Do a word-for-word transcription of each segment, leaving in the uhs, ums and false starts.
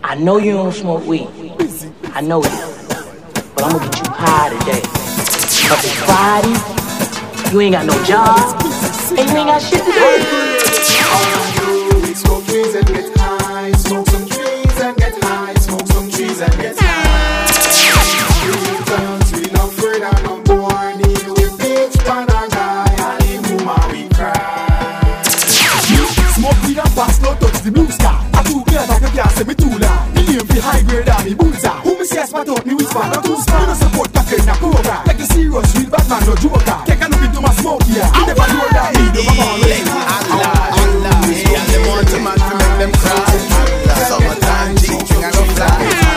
I know you don't smoke weed. I know it. But I'm gonna get you high today. Cause it's Friday, you ain't got no job, and you ain't got shit to do. All I do is smoke trees and get high. Smoke some trees and get high. Smoke some trees and get high. We dance, we not afraid of no boy. Need we bitch, pan and guy. And in woman we cry. Smoke weed and pass, no touch the blue sky. I too clear that you can't say me too loud. Me name fi high grade and me bullseye. Who me say spot out me whisper, not too smart. Me no support that kind of cobra. Like a serious real bad man, no joker. Take a look into my smoke here. You never know that me do my ball. Allah, Allah, yeah, they want to man to make them cry. Allah, summertime, teaching and no fly.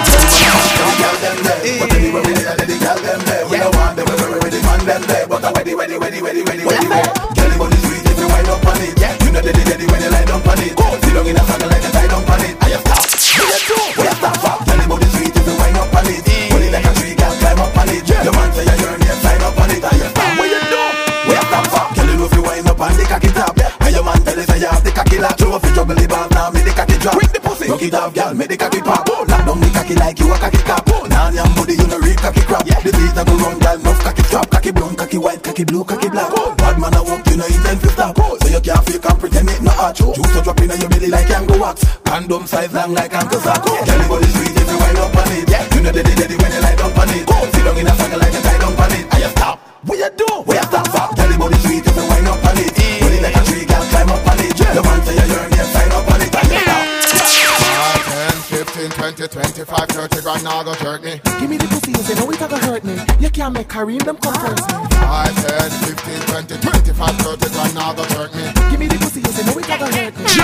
Tell them there, but anyway, we there, they tell them there. We don't want them, we ready, man, them there. But I'm ready, ready, ready, ready, ready, ready. Tell them on the street if you wind up on it. You know they ready when you lie down on it. Sit down in a saddle like you tie down on it. I have stop, we have stop, we have stop. Tell them on the street if you wind up on it. Pull it like a tree, can't climb up on it. Your man say you're here, sign up on it. I have stop, what you do? We have stop, tell them if you wind up on the cocky top. And your man tell you say you have the cocky lock. Show off your juggle the ball now, make the cocky drop. Quick the pussy, knock it off, girl, make the cocky pop. Lock down the cocky like you a cocky cop. Now your body you no read cocky crap. The beat a go run, girl, enough cocky drop. Cocky brown, cocky white, cocky blue, cocky black. Bad man a walk, you know intend to stop. So you can't fake and pretend it not hard. Juice to drop in your belly like Kango wax. Condom size long like Uncle Sack. Tell the body sweet if you wind up on it. You know they ready when you lie down on it. Sit down in a circle like you tie down on it. I have stop. What you do? We have stop. Tell the body sweet if you wind up on it. Pull it like a tree, can't climb up on it. The man say you yearn, you sign up on it. I have stop. ten, fifteen, twenty, twenty-five, thirty grand now go jerk me. Give me the pussy and say no it a go hurt me. You can't make Kareem them come first me. five, ten, fifteen, twenty, twenty-five, thirty grand now go jerk me. Give me the pussy and say no it a go hurt me.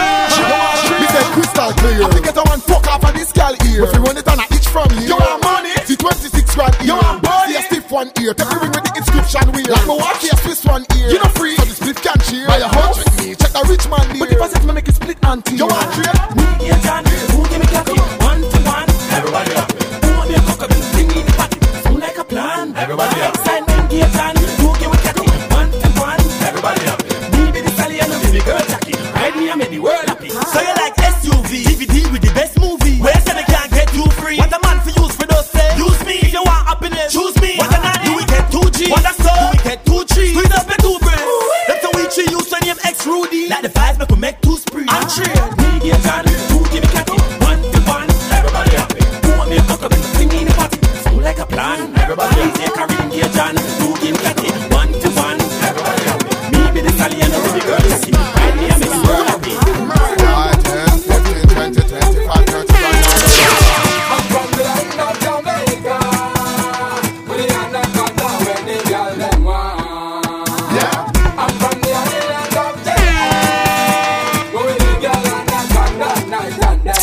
Me say crystal clear. I get a one fuck off of this gal ear. If you run it on a itch from you. You want money? See twenty-six grand ear. You want body? See a stiff one ear. Take the ring with the inscription wheel. Like my watch here, Swiss one ear. You know free. So the split can cheer. Buy a house with me. Check the rich man deal. But if I say to me make it split auntie. You want trade? Me and John, who give me cocky? One to one, everybody up. Who want me a cock up and bring me the party? Sound like a plan. Everybody up. Excitement gate on. Who give me cocky? One to one, everybody up. Me be the stallion and the girl Jackie. Ride me and make the world happy. So you like S U V, D V D with the best movie. Where say they can't get you free? What a man for use for those say? Use me. If you want happiness, choose me. What a nanny? You will get two G. What a soul? You will get two trees. Squeeze up your two breasts. That's how we tree use when name X Rudy. Like the five make we make two spree. I'm trade. Me get on. Who give me cocky? One to one, everybody happy. Who want me a cock up and bring me the party? Sound like a plan. Everybody up. Say Kareem get on. Who give me cocky? One to one, everybody happy. Me be the stallion and the girl see. Ride me and make the world happy. five, ten, fifteen, twenty, twenty-five, thirty grand now go jerk me. I'm from the land of Jamaica. With the anaconda when the girl them want. Yeah. I'm from the island of Jamaica. With the girl anaconda night and day.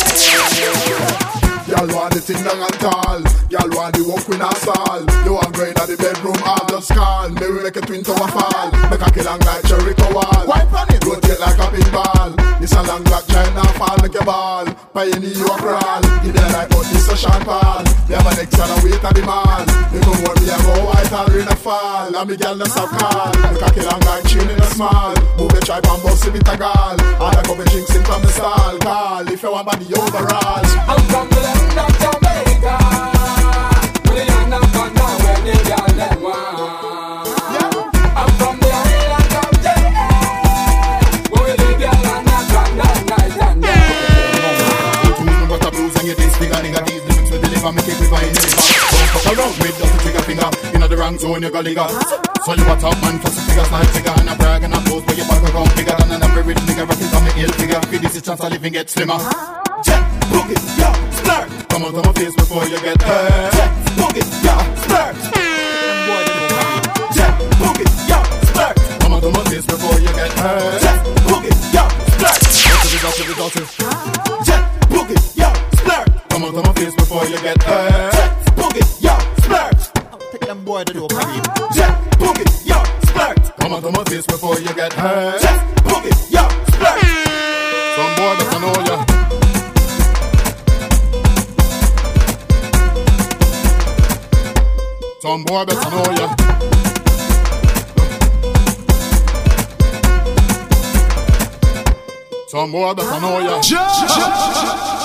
Y'all want the thing long and tall. Y'all want the walk with a stall. You want grain at the bedroom, I'll just call. Maybe make a twin tower fall. Make a kill long like Jericho wall. Wipe on it, rotate like a pinball. This a long black China fall, make a ball. Pioneer you a crawl. Give me a light out, this a Sean Paul. Me have an extra and wait at the mall. You know what me a go white or rain a fall. And me girl just a call. Make a kill long like chain in a small. Move the tribe and bust it with a gall. All I come and drinks in from the stall. Call if you want body overall. I'm from the land of Jamaica. With the anaconda when the girl them want. I'm from the island of Jamaica. With the girl anaconda night and day. You got a bruise and you taste bigger. Nigga these lyrics will deliver. Make it quicker in the river. Don't fuck around with just a trigger finger. In the wrong zone you go ligger. So you a top man for some figures like figure. And a brag and a pose where you back around bigger than an every rich nigga rocking on the ill figure. For this is chance of living get slimmer. Jet, boogie, yo, splurge. Come out of my face before you get hurt. Jet, boogie, yo, splurge. Jet, boogie, yo, splurge. Come out of my face before you get hurt. Jet, boogie, yo, splurge. Jet, boogie, yo, splurge. Come out of my face before you get hurt. Jet, boogie, yo, splurge. Take them boy to do Kareem. Jet, boogie, yo, splurge. Come out of my face before you get hurt. Jet, boogie, yo, splurge. Some boy that know ya. Some boy better know ya. Some boy better know ya.